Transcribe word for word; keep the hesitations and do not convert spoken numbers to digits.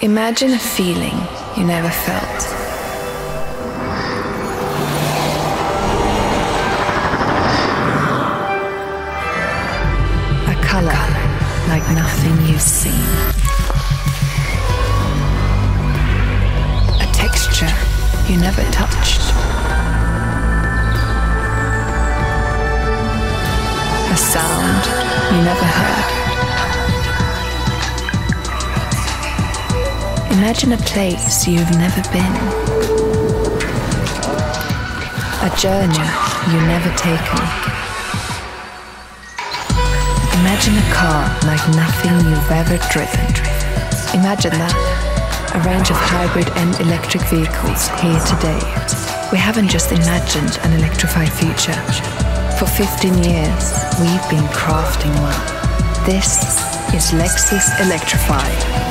Imagine a feeling you never felt. A color like nothing you've seen. A texture you never touched. A sound you never heard. Imagine a place you've never been. A journey you've never taken. Imagine a car like nothing you've ever driven. Imagine that. A range of hybrid and electric vehicles here today. We haven't just imagined an electrified future. For fifteen years, we've been crafting one. This is Lexus Electrified.